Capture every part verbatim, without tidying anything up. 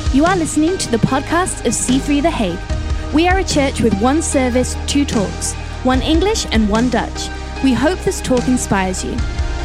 You are listening to the podcast of C three The Hague. We are a church with one service, two talks, one English and one Dutch. We hope this talk inspires you.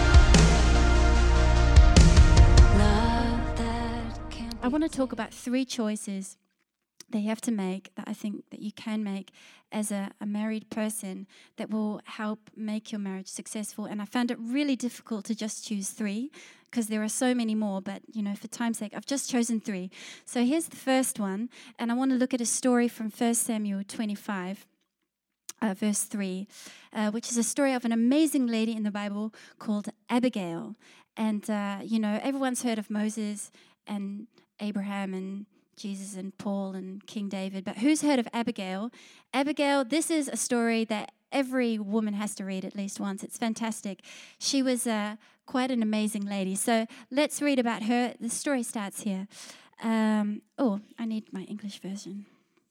I want to talk about three choices that you have to make, that I think that you can make as a, a married person, that will help make your marriage successful. And I found it really difficult to just choose three, because there are so many more, but you know, for time's sake, I've just chosen three. So here's the first one, and I want to look at a story from First Samuel twenty-five, uh, verse three, uh, which is a story of an amazing lady in the Bible called Abigail. And uh, you know, everyone's heard of Moses and Abraham and Jesus and Paul and King David, but who's heard of Abigail? Abigail, this is a story that every woman has to read at least once. It's fantastic. She was uh, quite an amazing lady. So let's read about her. The story starts here. Um, oh, I need my English version.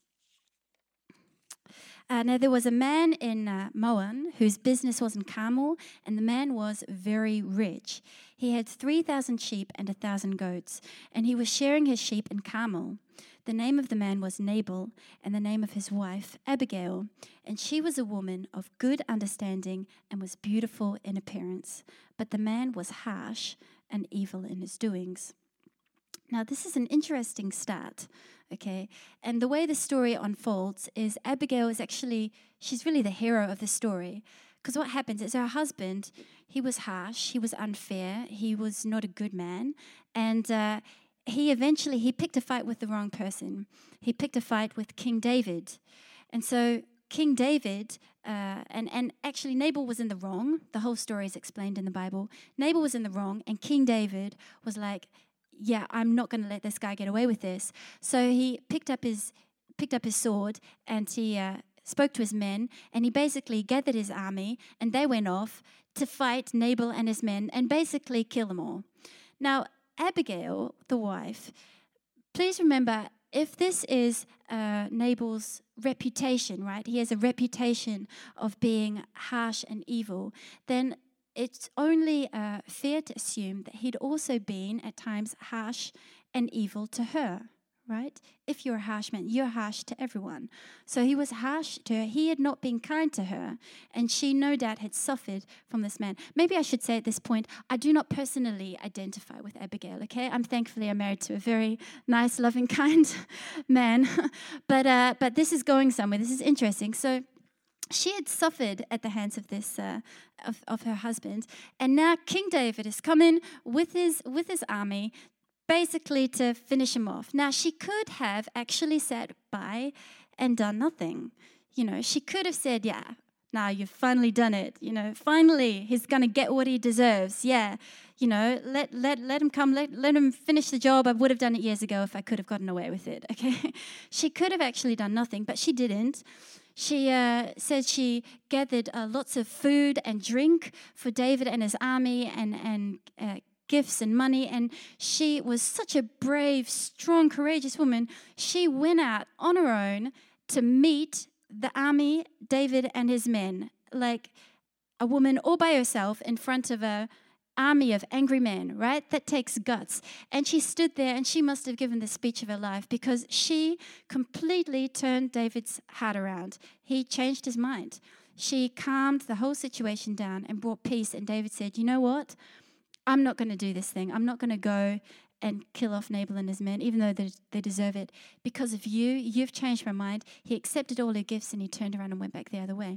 Uh, now, there was a man in uh, Moan whose business was in Carmel, and the man was very rich. He had three thousand sheep and one thousand goats, and he was sharing his sheep in Carmel. The name of the man was Nabal, and the name of his wife, Abigail. And she was a woman of good understanding and was beautiful in appearance. But the man was harsh and evil in his doings. Now, this is an interesting start, okay? And the way the story unfolds is Abigail is actually, she's really the hero of the story. Because what happens is her husband, he was harsh, he was unfair, he was not a good man. And uh, he eventually, he picked a fight with the wrong person. He picked a fight with King David. And so King David, uh, and, and actually Nabal was in the wrong. The whole story is explained in the Bible. Nabal was in the wrong, and King David was like, yeah, I'm not going to let this guy get away with this. So he picked up his picked up his sword, and he uh, spoke to his men, and he basically gathered his army, and they went off to fight Nabal and his men and basically kill them all. Now, Abigail, the wife, please remember, if this is uh, Nabal's reputation, right? He has a reputation of being harsh and evil, then it's only uh, fair to assume that he'd also been at times harsh and evil to her, right? If you're a harsh man, you're harsh to everyone. So he was harsh to her. He had not been kind to her, and she no doubt had suffered from this man. Maybe I should say at this point, I do not personally identify with Abigail, okay? I'm thankfully I'm married to a very nice, loving, kind man. but uh, but this is going somewhere. This is interesting. So she had suffered at the hands of this uh, of, of her husband, and now King David is coming with his with his army, basically to finish him off. Now, she could have actually sat by and done nothing. You know, she could have said, "Yeah, now you've finally done it. You know, finally he's gonna get what he deserves. Yeah, you know, let let let him come. Let let him finish the job. I would have done it years ago if I could have gotten away with it." Okay, she could have actually done nothing, but she didn't. She uh, said she gathered uh, lots of food and drink for David and his army, and, and uh, gifts and money. And she was such a brave, strong, courageous woman. She went out on her own to meet the army, David and his men, like a woman all by herself in front of a army of angry men, right? That takes guts. And she stood there, and she must have given the speech of her life, because she completely turned David's heart around. He changed his mind. She calmed the whole situation down and brought peace. And David said, "You know what? I'm not going to do this thing. I'm not going to go and kill off Nabal and his men, even though they, they deserve it. Because of you, you've changed my mind." He accepted all her gifts, and he turned around and went back the other way.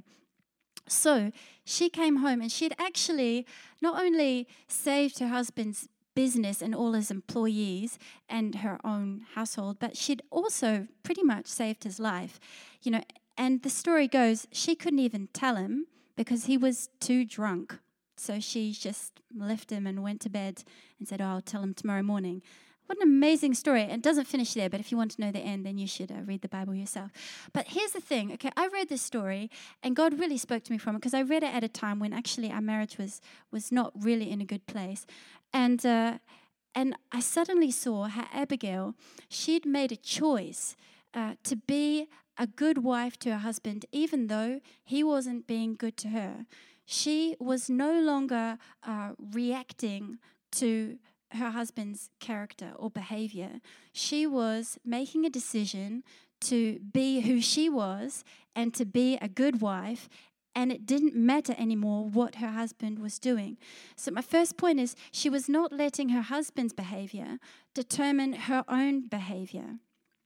So she came home, and she had actually not only saved her husband's business and all his employees and her own household, but she'd also pretty much saved his life. You know, and the story goes, she couldn't even tell him because he was too drunk. So she just left him and went to bed and said, "Oh, I'll tell him tomorrow morning." What an amazing story. And it doesn't finish there, but if you want to know the end, then you should uh, read the Bible yourself. But here's the thing, okay, I read this story, and God really spoke to me from it, because I read it at a time when actually our marriage was was not really in a good place. And uh, and I suddenly saw how Abigail, she'd made a choice uh, to be a good wife to her husband, even though he wasn't being good to her. She was no longer uh, reacting to her husband's character or behavior. She was making a decision to be who she was and to be a good wife, and it didn't matter anymore what her husband was doing. So my first point is she was not letting her husband's behavior determine her own behavior.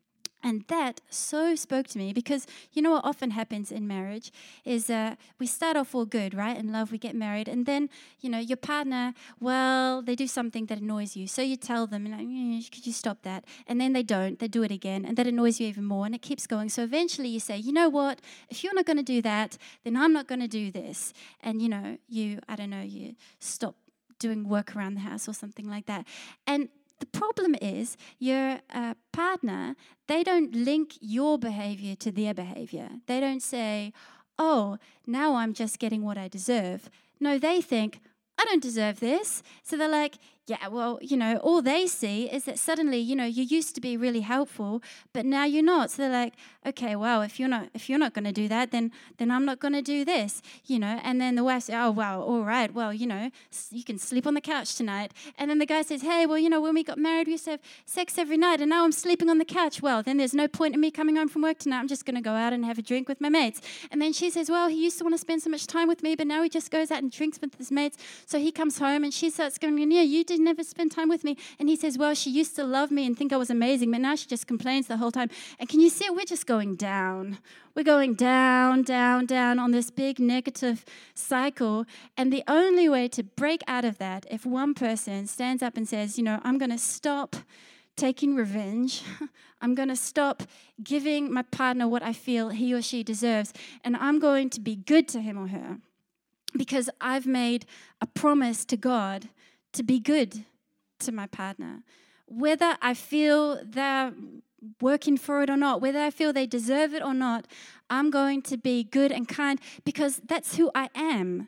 And that so spoke to me because you know what often happens in marriage is uh, we start off all good, right? In love, we get married. And then, you know, your partner, well, they do something that annoys you. So you tell them, like, mm, could you stop that? And then they don't. They do it again. And that annoys you even more. And it keeps going. So eventually you say, you know what? If you're not going to do that, then I'm not going to do this. And, you know, you, I don't know, you stop doing work around the house or something like that. And the problem is your uh, partner, they don't link your behavior to their behavior. They don't say, oh, now I'm just getting what I deserve. No, they think, I don't deserve this. So they're like, yeah, well, you know, all they see is that suddenly, you know, you used to be really helpful, but now you're not. So they're like, okay, well, if you're not if you're not going to do that, then then I'm not going to do this, you know. And then the wife says, oh, wow, all right, well, you know, you can sleep on the couch tonight. And then the guy says, hey, well, you know, when we got married, we used to have sex every night, and now I'm sleeping on the couch. Well, then there's no point in me coming home from work tonight. I'm just going to go out and have a drink with my mates. And then she says, well, he used to want to spend so much time with me, but now he just goes out and drinks with his mates. So he comes home, and she starts going, yeah, you did never spend time with me. And he says, well, she used to love me and think I was amazing, but now she just complains the whole time. And can you see it? We're just going down. We're going down, down, down on this big negative cycle. And the only way to break out of that, if one person stands up and says, you know, I'm going to stop taking revenge. I'm going to stop giving my partner what I feel he or she deserves. And I'm going to be good to him or her because I've made a promise to God to be good to my partner. Whether I feel they're working for it or not, whether I feel they deserve it or not, I'm going to be good and kind because that's who I am.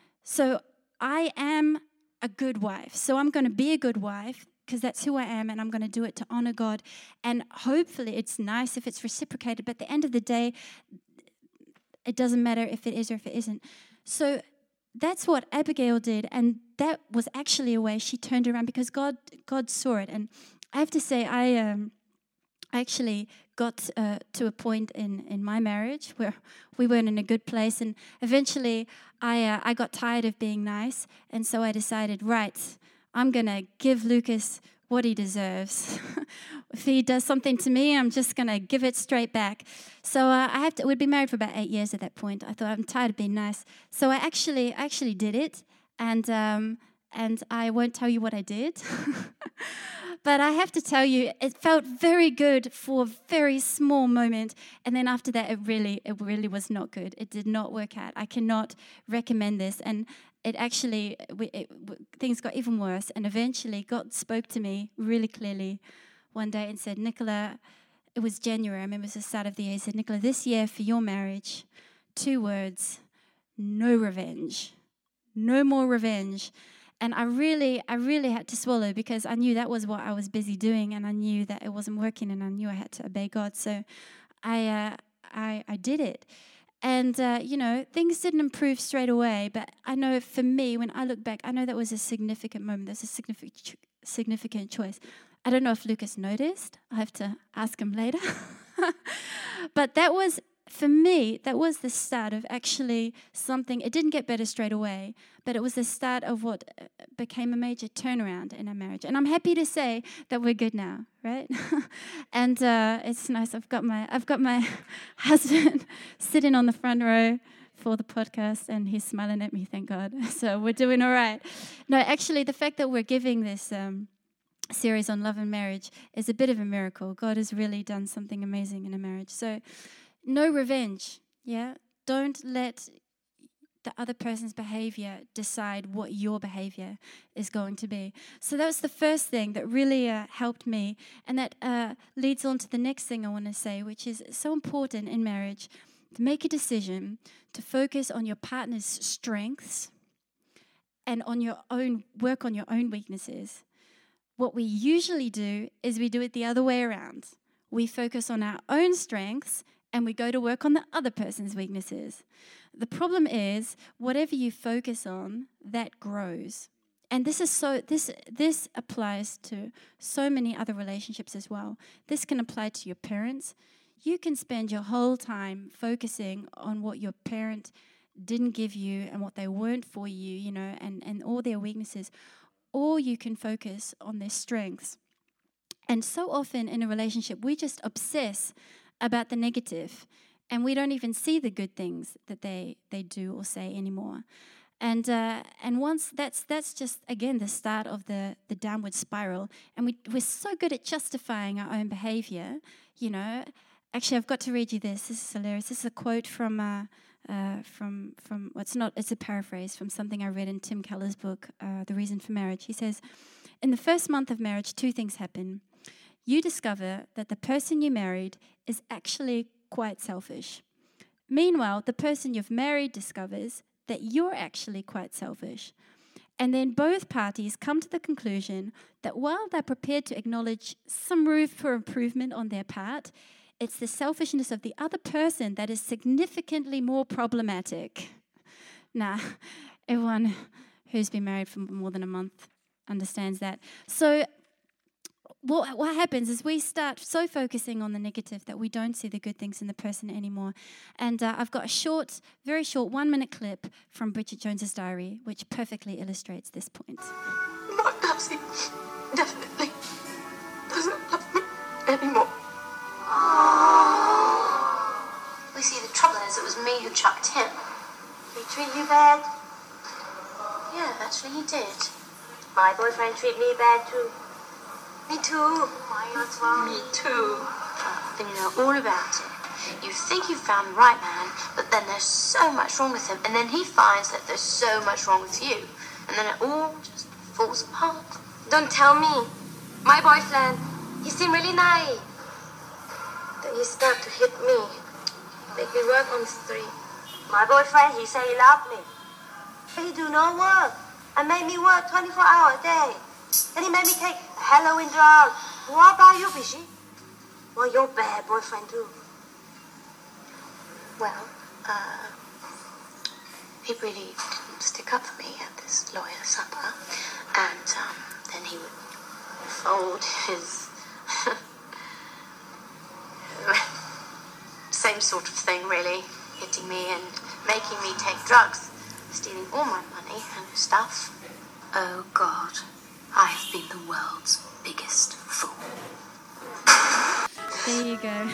So I am a good wife. So I'm going to be a good wife because that's who I am, and I'm going to do it to honor God. And hopefully it's nice if it's reciprocated, but at the end of the day, it doesn't matter if it is or if it isn't. So that's what Abigail did, and that was actually a way she turned around because God God saw it. And I have to say, I um, actually got uh, to a point in, in my marriage where we weren't in a good place, and eventually I uh, I got tired of being nice, and so I decided, right, I'm going to give Lucas what he deserves. If he does something to me, I'm just going to give it straight back. So uh, I have to, we'd been married for about eight years at that point. I thought, I'm tired of being nice. So I actually actually did it, and um, and I won't tell you what I did. But I have to tell you, it felt very good for a very small moment, and then after that, it really, it really was not good. It did not work out. I cannot recommend this, and it actually, it, it, things got even worse, and eventually God spoke to me really clearly one day and said, Nicola, it was January, I remember it was the start of the year, he said, Nicola, this year for your marriage, two words, no revenge, no more revenge. And I really, I really had to swallow because I knew that was what I was busy doing, and I knew that it wasn't working, and I knew I had to obey God. So I, uh, I, I did it. And, uh, you know, things didn't improve straight away, but I know for me, when I look back, I know that was a significant moment. That's a significant, significant choice. I don't know if Lucas noticed. I have to ask him later. But that was, for me, that was the start of actually something. It didn't get better straight away, but it was the start of what became a major turnaround in our marriage. And I'm happy to say that we're good now, right? And uh, it's nice. I've got my I've got my husband sitting on the front row for the podcast, and he's smiling at me. Thank God. So we're doing all right. No, actually, the fact that we're giving this Um, series on love and marriage is a bit of a miracle. God has really done something amazing in a marriage. So no revenge, yeah? Don't let the other person's behavior decide what your behavior is going to be. So that was the first thing that really uh, helped me, and that uh, leads on to the next thing I want to say, which is so important in marriage, to make a decision to focus on your partner's strengths and on your own, work on your own weaknesses. What we usually do is we do it the other way around. We focus on our own strengths and we go to work on the other person's weaknesses. The problem is, whatever you focus on, that grows. And this is so this this applies to so many other relationships as well. This can apply to your parents. You can spend your whole time focusing on what your parent didn't give you and what they weren't for you, you know, and, and all their weaknesses. Or you can focus on their strengths. And so often in a relationship, we just obsess about the negative, and we don't even see the good things that they, they do or say anymore. And uh, and once that's that's just again the start of the, the downward spiral. And we we're so good at justifying our own behavior, you know. Actually, I've got to read you this. This is hilarious. This is a quote from uh, uh, from from. Well, it's not. It's a paraphrase from something I read in Tim Keller's book, uh, The Reason for Marriage. He says, "In the first month of marriage, two things happen. You discover that the person you married is actually quite selfish. Meanwhile, the person you've married discovers that you're actually quite selfish. And then both parties come to the conclusion that while they're prepared to acknowledge some room for improvement on their part, it's the selfishness of the other person that is significantly more problematic." Now, everyone who's been married for more than a month understands that. So What, what happens is we start so focusing on the negative that we don't see the good things in the person anymore. And uh, I've got a short, very short one-minute clip from Bridget Jones's diary, which perfectly illustrates this point. Not does he? Definitely doesn't love me anymore. We see, the trouble is it was me who chucked him. He treat you bad? Yeah, actually he did. My boyfriend treat me bad too. Me too. Why, what's wrong? Me too. Well, then you know all about it. You think you've found the right man, but then there's so much wrong with him, and then he finds that there's so much wrong with you, and then it all just falls apart. Don't tell me. My boyfriend, he seemed really nice. Then he started to hit me. Make me work on the street. My boyfriend, he say he loved me. He do no work. And made me work twenty-four hours a day. And he made me take Halloween drug. What about you, Bishi? Well, you're bad boyfriend too. Well, uh, he really didn't stick up for me at this lawyer supper. And um, then he would fold his... same sort of thing, really. Hitting me and making me take drugs. Stealing all my money and stuff. Oh, God. I have been the world's biggest fool. There you go.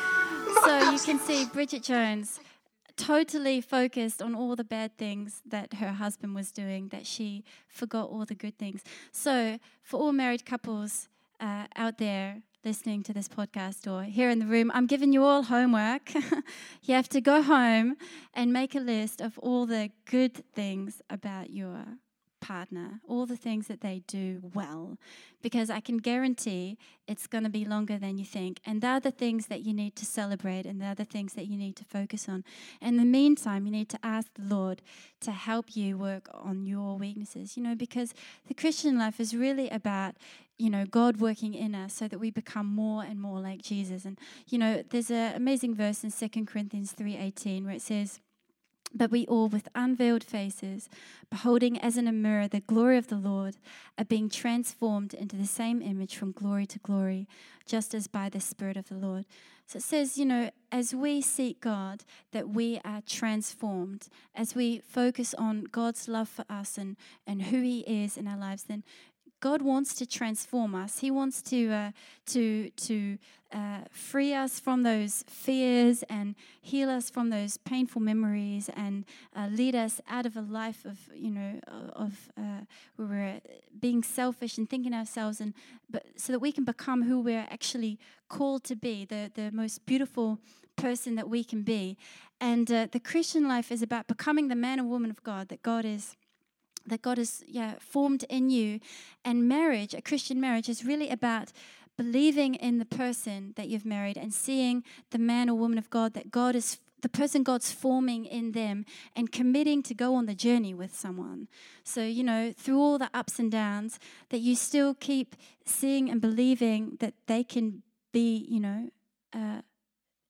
So you can see Bridget Jones totally focused on all the bad things that her husband was doing, that she forgot all the good things. So for all married couples uh, out there listening to this podcast or here in the room, I'm giving you all homework. You have to go home and make a list of all the good things about your partner, all the things that they do well, because I can guarantee it's going to be longer than you think. And they're the things that you need to celebrate, and they're the things that you need to focus on. In the meantime, you need to ask the Lord to help you work on your weaknesses, you know, because the Christian life is really about, you know, God working in us so that we become more and more like Jesus. And, you know, there's an amazing verse in Second Corinthians three eighteen where it says, "But we all, with unveiled faces, beholding as in a mirror the glory of the Lord, are being transformed into the same image from glory to glory, just as by the Spirit of the Lord." So it says, you know, as we seek God, that we are transformed. As we focus on God's love for us and, and who He is in our lives, then God wants to transform us. He wants to uh, to to uh, free us from those fears and heal us from those painful memories and uh, lead us out of a life of you know of uh, where we're being selfish and thinking ourselves, and but so that we can become who we're actually called to be, the the most beautiful person that we can be. And uh, the Christian life is about becoming the man or woman of God that God is. that God has yeah, formed in you. And marriage, a Christian marriage, is really about believing in the person that you've married and seeing the man or woman of God that God is, the person God's forming in them, and committing to go on the journey with someone. So, you know, through all the ups and downs, that you still keep seeing and believing that they can be, you know, uh,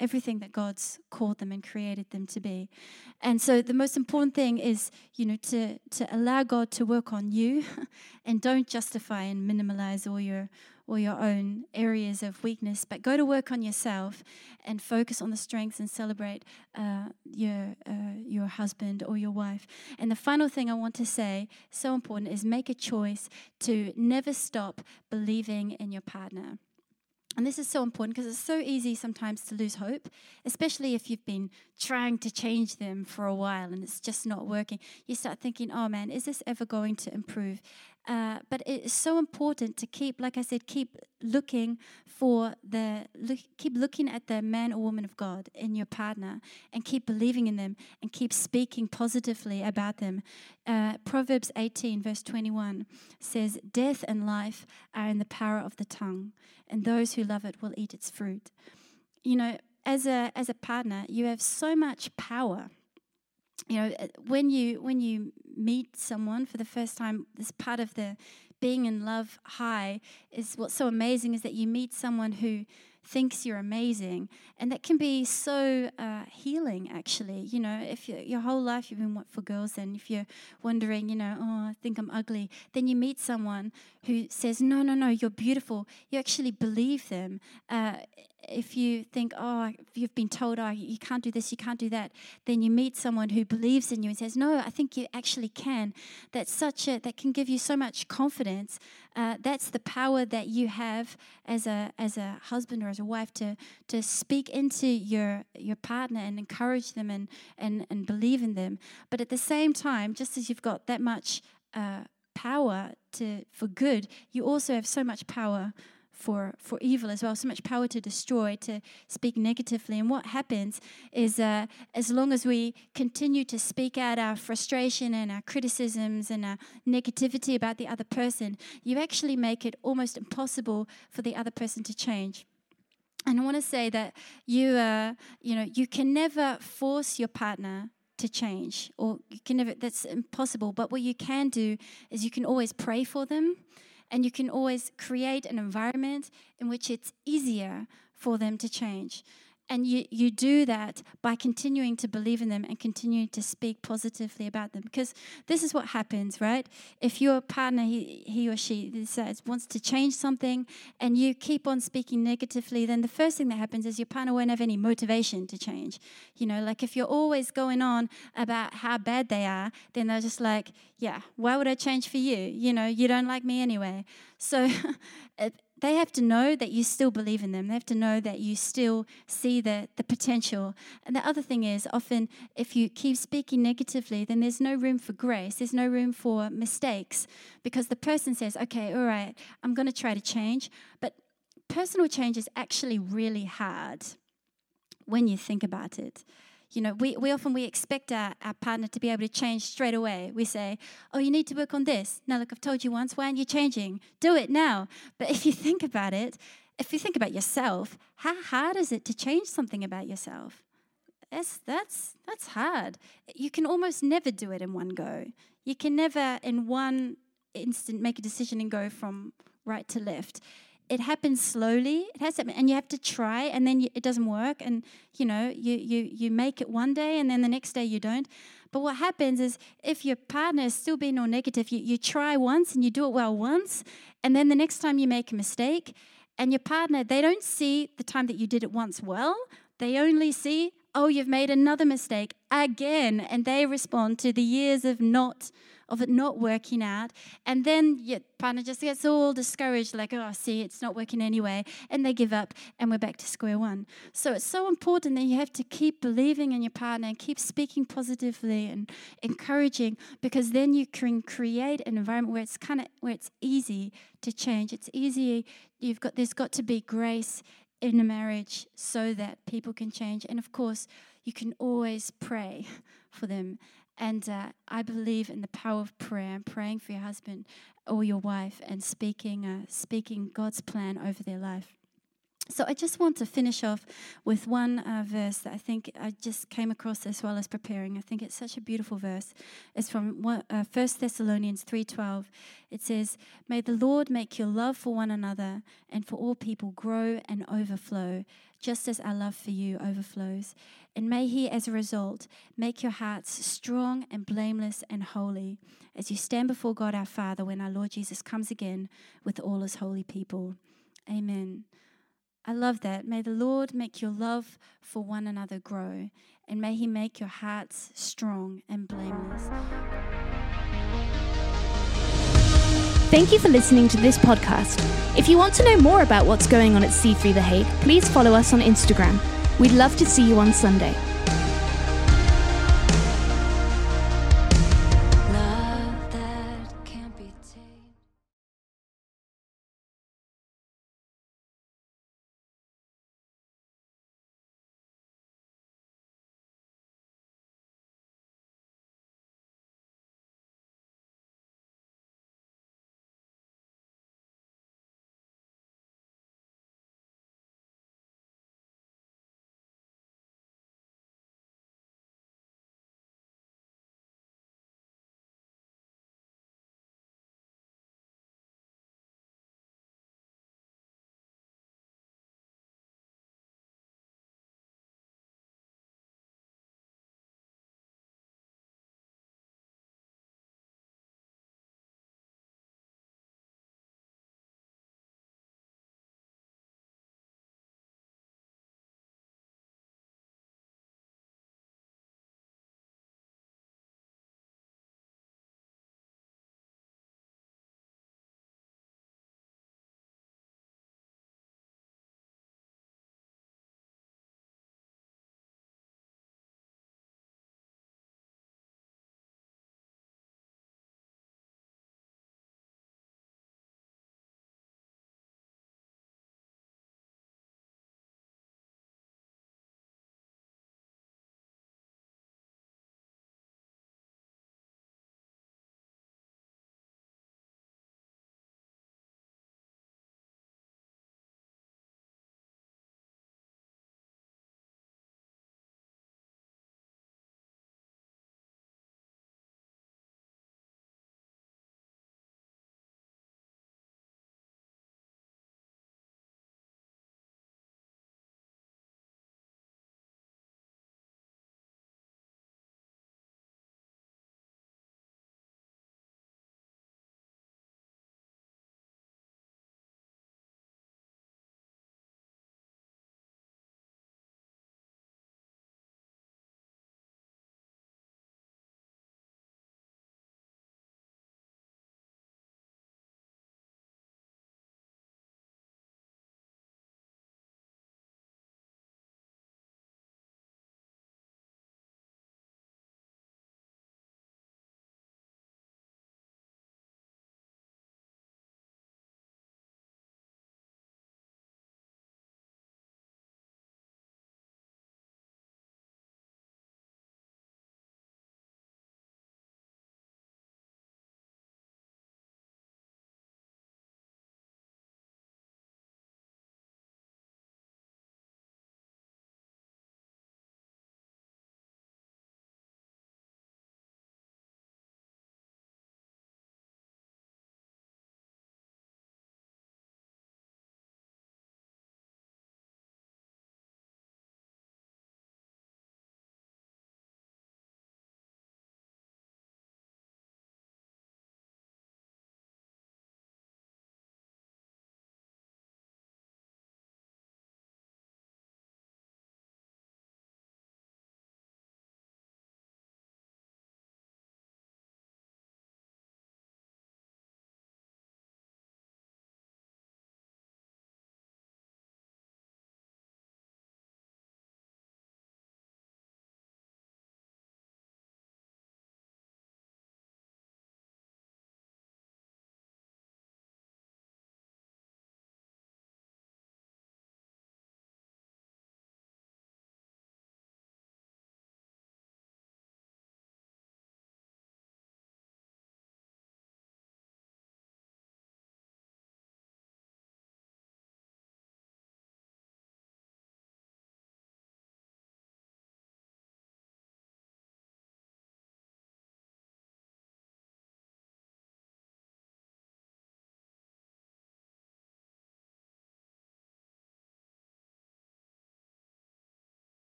everything that God's called them and created them to be. And so the most important thing is, you know, to, to allow God to work on you and don't justify and minimalize all your or your own areas of weakness, but go to work on yourself and focus on the strengths and celebrate uh, your uh, your husband or your wife. And the final thing I want to say, so important, is make a choice to never stop believing in your partner. And this is so important because it's so easy sometimes to lose hope, especially if you've been trying to change them for a while and it's just not working. You start thinking, oh man, is this ever going to improve? Uh, but it's so important to keep, like I said, keep looking for the, look, keep looking at the man or woman of God in your partner and keep believing in them and keep speaking positively about them. Uh, Proverbs eighteen verse twenty-one says, death and life are in the power of the tongue, and those who love it will eat its fruit. You know, as a as a partner, you have so much power. You know, when you when you meet someone for the first time, this part of the being in love high is what's so amazing is that you meet someone who thinks you're amazing, and that can be so uh, healing. Actually, you know, if you, your whole life you've been for girls, and if you're wondering, you know, oh, I think I'm ugly, then you meet someone who says, no, no, no, you're beautiful. You actually believe them. Uh, if you think, oh, you've been told, oh, you can't do this, you can't do that, then you meet someone who believes in you and says, no, I think you actually can. That's such a, that can give you so much confidence. Uh, that's the power that you have as a as a husband or as a wife to to speak into your your partner and encourage them and and and believe in them. But at the same time, just as you've got that much uh, power to for good, you also have so much power for for evil as well, so much power to destroy, to speak negatively. And what happens is uh, as long as we continue to speak out our frustration and our criticisms and our negativity about the other person, you actually make it almost impossible for the other person to change. And I want to say that you uh, you know, you can never force your partner to change, or you can never, that's impossible. But what you can do is you can always pray for them. And you can always create an environment in which it's easier for them to change. And you, you do that by continuing to believe in them and continuing to speak positively about them. Because this is what happens, right? If your partner, he, he or she decides, wants to change something and you keep on speaking negatively, then the first thing that happens is your partner won't have any motivation to change. You know, like if you're always going on about how bad they are, then they're just like, yeah, why would I change for you? You know, you don't like me anyway. So they have to know that you still believe in them. They have to know that you still see the, the potential. And the other thing is, often if you keep speaking negatively, then there's no room for grace. There's no room for mistakes, because the person says, okay, all right, I'm going to try to change. But personal change is actually really hard when you think about it. You know, we, we often we expect our, our partner to be able to change straight away. We say, oh, you need to work on this. Now, look, I've told you once, why aren't you changing? Do it now. But if you think about it, if you think about yourself, how hard is it to change something about yourself? That's, that's, that's hard. You can almost never do it in one go. You can never in one instant make a decision and go from right to left. It happens slowly. It has to, and you have to try, and then you, it doesn't work, and you know you, you you make it one day, and then the next day you don't. But what happens is, if your partner is still being all negative, you, you try once and you do it well once, and then the next time you make a mistake, and your partner, they don't see the time that you did it once well. They only see, oh, you've made another mistake again, and they respond to the years of not. of it not working out, and then your partner just gets all discouraged, like, oh, see, it's not working anyway, and they give up, and we're back to square one. So it's so important that you have to keep believing in your partner and keep speaking positively and encouraging, because then you can create an environment where it's kind of where it's easy to change. It's easy. You've got there's got to be grace in a marriage so that people can change, and of course, you can always pray for them. And uh, I believe in the power of prayer and praying for your husband or your wife and speaking uh, speaking God's plan over their life. So I just want to finish off with one uh, verse that I think I just came across as well as preparing. I think it's such a beautiful verse. It's from one, uh, First Thessalonians three twelve. It says, "May the Lord make your love for one another and for all people grow and overflow, just as our love for you overflows. And may He, as a result, make your hearts strong and blameless and holy as you stand before God our Father when our Lord Jesus comes again with all His holy people." Amen. I love that. May the Lord make your love for one another grow, and may He make your hearts strong and blameless. Thank you for listening to this podcast. If you want to know more about what's going on at C three The Hague, please follow us on Instagram. We'd love to see you on Sunday.